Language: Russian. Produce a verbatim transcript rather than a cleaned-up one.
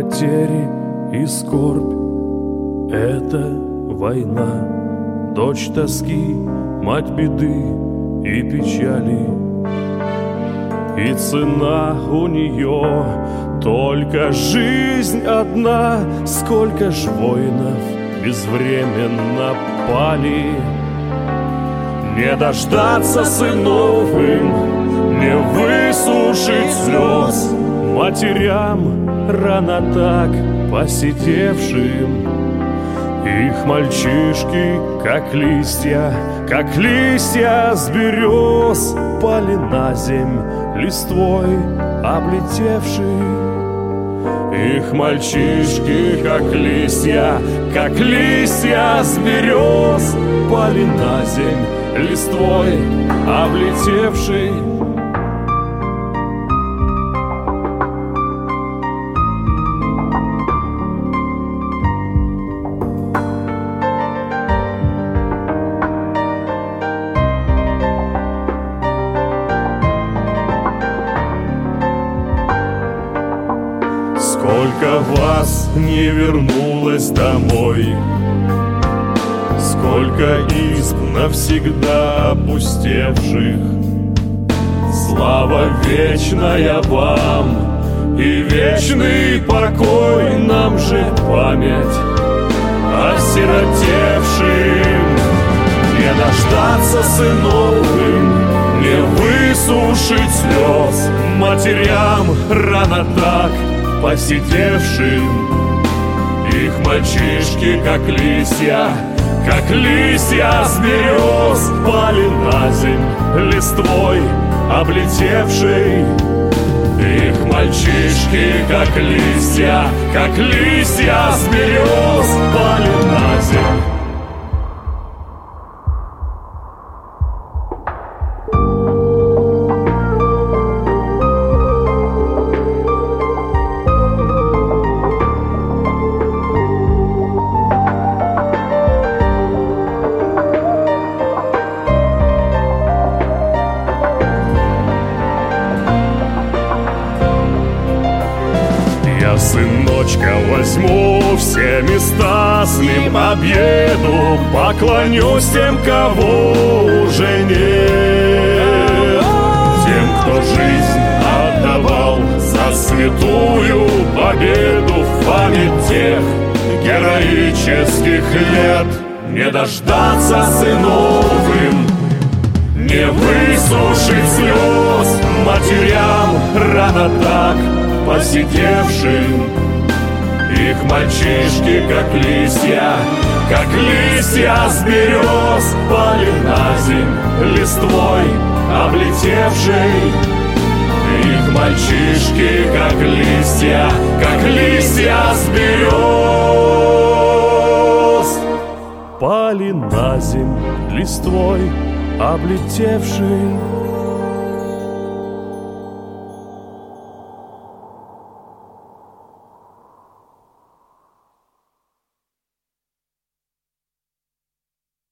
потери и скорбь. Это война, дочь тоски, мать беды и печали. И цена у нее только жизнь одна. Сколько ж воинов безвременно пали. Не дождаться сынов им, не высушить слез матерям, рано так посидевшим. Их мальчишки, как листья, как листья с берез, пали на земь листвой облетевший. Их мальчишки, как листья, как листья с берез, пали на земь листвой облетевший. Сколько вас не вернулось домой, сколько изб навсегда опустевших. Слава вечная вам и вечный покой нам же память осиротевшим. Не дождаться сынов им, не высушить слез матерям, рано так посидевшим. Их мальчишки, как листья, как листья с берез, пали на земь листвой облетевшей. Их мальчишки, как листья, как листья с берез, пали на земь. Я, сыночка, возьму все места, с ним объеду, поклонюсь тем, кого уже нет. Тем, кто жизнь отдавал за святую победу, в память тех героических лет. Не дождаться сынов им, не высушить слез матерям, рано так посидевшим. Их мальчишки, как листья, как листья с берез, пали на земь листвой облетевшей. Их мальчишки, как листья, как листья с берез, пали на земь листвой облетевшей.